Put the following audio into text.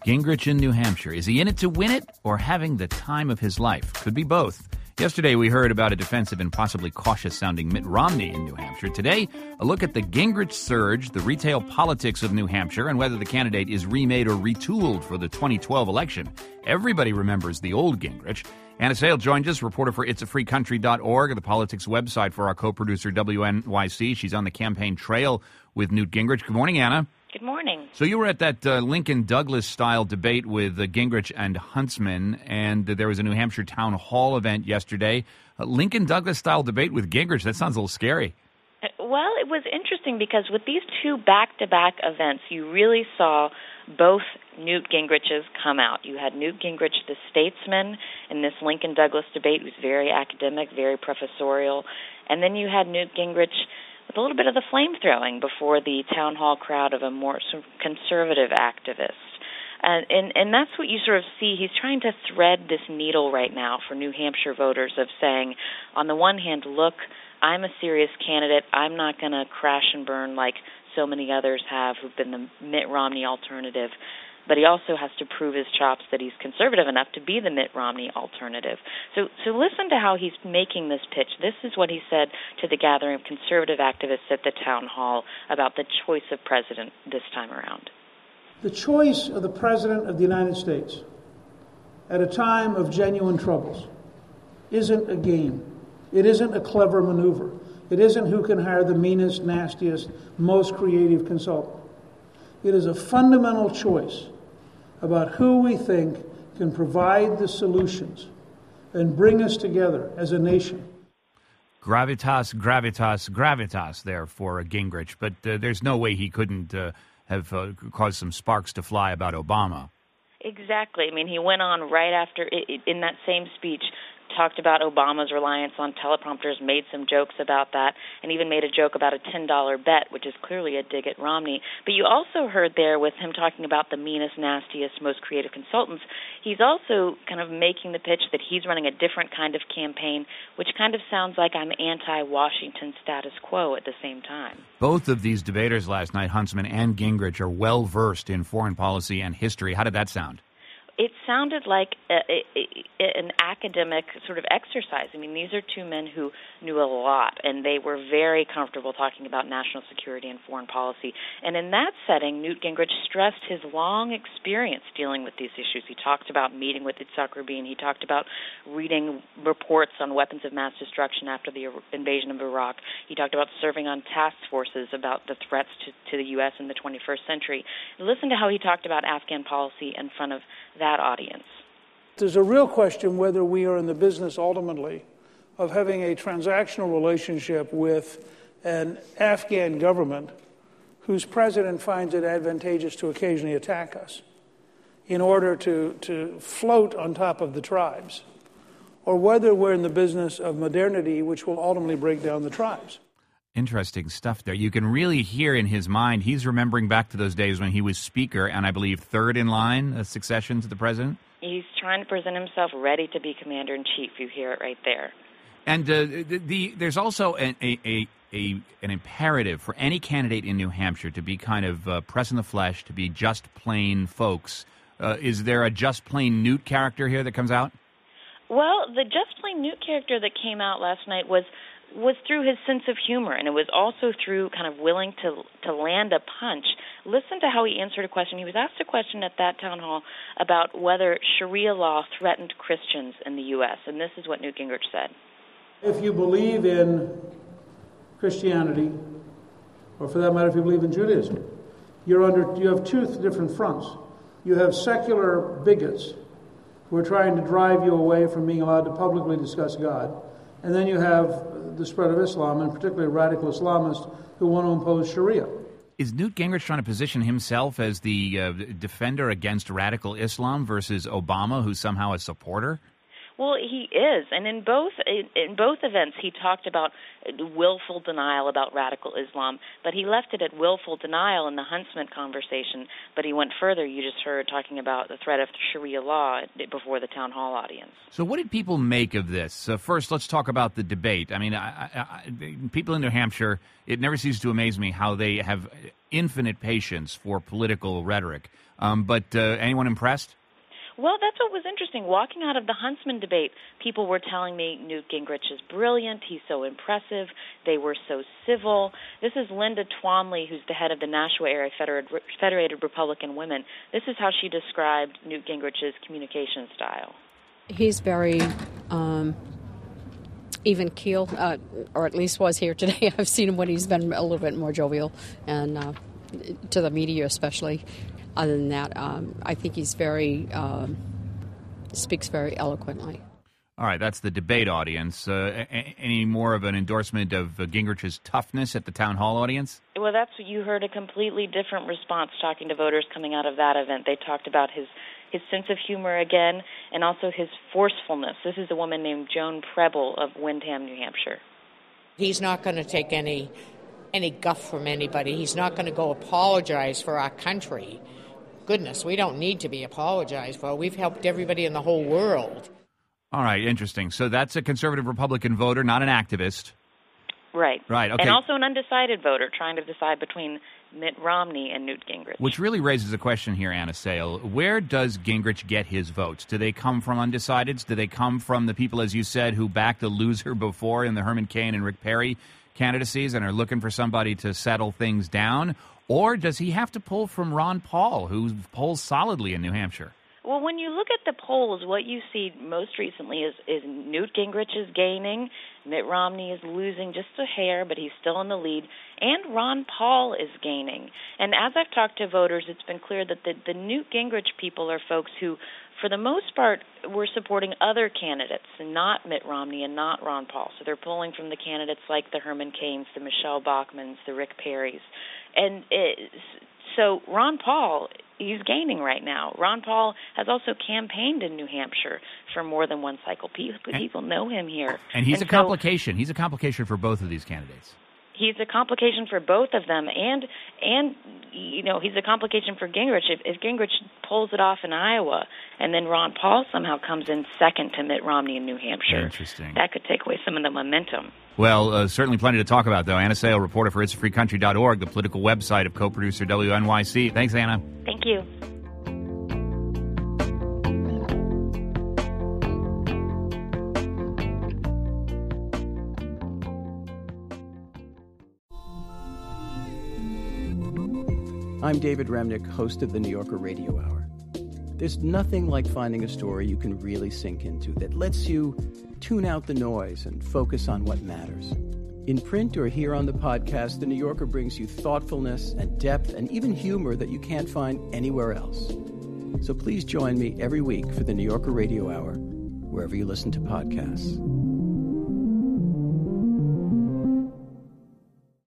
Gingrich in New Hampshire. Is he in it to win it or having the time of his life? Could be both. Yesterday, we heard about a defensive and possibly cautious-sounding Mitt Romney in New Hampshire. Today, a look at the Gingrich surge, the retail politics of New Hampshire, and whether the candidate is remade or retooled for the 2012 election. Everybody remembers the old Gingrich. Anna Sale joins us, reporter for itsafreecountry.org, the politics website for our co-producer WNYC. She's on the campaign trail with Newt Gingrich. Good morning, Anna. Good morning. So you were at that Lincoln-Douglas-style debate with Gingrich and Huntsman, and there was a New Hampshire town hall event yesterday. Lincoln-Douglas-style debate with Gingrich, that sounds a little scary. Well, it was interesting because with these two back-to-back events, you really saw both Newt Gingriches come out. You had Newt Gingrich, the statesman, in this Lincoln-Douglas debate, who was very academic, very professorial, and then you had Newt Gingrich with a little bit of the flame-throwing before the town hall crowd of a more sort of conservative activist. And that's what you sort of see. He's trying to thread this needle right now for New Hampshire voters of saying, on the one hand, look, I'm a serious candidate. I'm not going to crash and burn like so many others have who've been the Mitt Romney alternative. But he also has to prove his chops that he's conservative enough to be the Mitt Romney alternative. So listen to how he's making this pitch. This is what he said to the gathering of conservative activists at the town hall about the choice of president this time around. The choice of the President of the United States at a time of genuine troubles isn't a game. It isn't a clever maneuver. It isn't who can hire the meanest, nastiest, most creative consultant. It is a fundamental choice about who we think can provide the solutions and bring us together as a nation. Gravitas, gravitas, gravitas there for Gingrich, but there's no way he couldn't have caused some sparks to fly about Obama. Exactly. I mean, he went on right after, in that same speech, talked about Obama's reliance on teleprompters, made some jokes about that, and even made a joke about a $10 bet, which is clearly a dig at Romney. But you also heard there with him talking about the meanest, nastiest, most creative consultants, he's also kind of making the pitch that he's running a different kind of campaign, which kind of sounds like I'm anti-Washington status quo at the same time. Both of these debaters last night, Huntsman and Gingrich, are well-versed in foreign policy and history. How did that sound? It sounded like an academic sort of exercise. I mean, these are two men who knew a lot, and they were very comfortable talking about national security and foreign policy. And in that setting, Newt Gingrich stressed his long experience dealing with these issues. He talked about meeting with Yitzhak Rabin. He talked about reading reports on weapons of mass destruction after the invasion of Iraq. He talked about serving on task forces about the threats to the U.S. in the 21st century. Listen to how he talked about Afghan policy in front of that audience. There's a real question whether we are in the business ultimately of having a transactional relationship with an Afghan government whose president finds it advantageous to occasionally attack us in order to float on top of the tribes, or whether we're in the business of modernity which will ultimately break down the tribes. Interesting stuff there. You can really hear in his mind, he's remembering back to those days when he was speaker and I believe third in line, a succession to the president. He's trying to present himself ready to be commander-in-chief. You hear it right there. And there's also an imperative for any candidate in New Hampshire to be kind of press in the flesh, to be just plain folks. Is there a just plain Newt character here that comes out? Well, the just plain Newt character that came out last night was through his sense of humor, and it was also through kind of willing to land a punch. Listen to how he answered a question. He was asked a question at that town hall about whether Sharia law threatened Christians in the U.S., and this is what Newt Gingrich said. If you believe in Christianity, or for that matter, if you believe in Judaism, you have two different fronts. You have secular bigots who are trying to drive you away from being allowed to publicly discuss God, and then you have the spread of Islam, and particularly radical Islamists who want to impose Sharia. Is Newt Gingrich trying to position himself as the defender against radical Islam versus Obama, who's somehow a supporter? Well, he is, and in both events, he talked about willful denial about radical Islam, but he left it at willful denial in the Huntsman conversation. But he went further. You just heard talking about the threat of Sharia law before the town hall audience. So, what did people make of this? First, let's talk about the debate. I mean, people in New Hampshire, it never ceases to amaze me how they have infinite patience for political rhetoric. But anyone impressed? Well, that's what was interesting. Walking out of the Huntsman debate, people were telling me Newt Gingrich is brilliant. He's so impressive. They were so civil. This is Linda Twomley, who's the head of the Nashua Area Federated Republican Women. This is how she described Newt Gingrich's communication style. He's very even keel, or at least was here today. I've seen him when he's been a little bit more jovial, and to the media especially. Other than that, I think he's speaks very eloquently. All right, that's the debate audience. Any more of an endorsement of Gingrich's toughness at the town hall audience? Well, that's what you heard, a completely different response talking to voters coming out of that event. They talked about his sense of humor again, and also his forcefulness. This is a woman named Joan Preble of Windham, New Hampshire. He's not going to take any guff from anybody. He's not going to go apologize for our country. Goodness, we don't need to be apologized for. We've helped everybody in the whole world. All right, interesting. So that's a conservative Republican voter, not an activist. Right. Right, okay. And also an undecided voter trying to decide between Mitt Romney and Newt Gingrich. Which really raises a question here, Anna Sale. Where does Gingrich get his votes? Do they come from undecideds? Do they come from the people, as you said, who backed a loser before in the Herman Cain and Rick Perry candidacies and are looking for somebody to settle things down? Or does he have to pull from Ron Paul, who polls solidly in New Hampshire? Well, when you look at the polls, what you see most recently is Newt Gingrich is gaining, Mitt Romney is losing just a hair, but he's still in the lead, and Ron Paul is gaining. And as I've talked to voters, it's been clear that the Newt Gingrich people are folks who, for the most part, were supporting other candidates, and not Mitt Romney and not Ron Paul. So they're pulling from the candidates like the Herman Cains, the Michelle Bachmans, the Rick Perrys. And so Ron Paul, he's gaining right now. Ron Paul has also campaigned in New Hampshire for more than one cycle. People know him here. And he's a complication. He's a complication for both of these candidates. He's a complication for both of them, and you know, he's a complication for Gingrich. If Gingrich pulls it off in Iowa, and then Ron Paul somehow comes in second to Mitt Romney in New Hampshire, interesting. That could take away some of the momentum. Well, certainly plenty to talk about, though. Anna Sale, reporter for itsafreecountry.org, the political website of co-producer WNYC. Thanks, Anna. Thank you. I'm David Remnick, host of the New Yorker Radio Hour. There's nothing like finding a story you can really sink into that lets you tune out the noise and focus on what matters. In print or here on the podcast, the New Yorker brings you thoughtfulness and depth and even humor that you can't find anywhere else. So please join me every week for the New Yorker Radio Hour, wherever you listen to podcasts.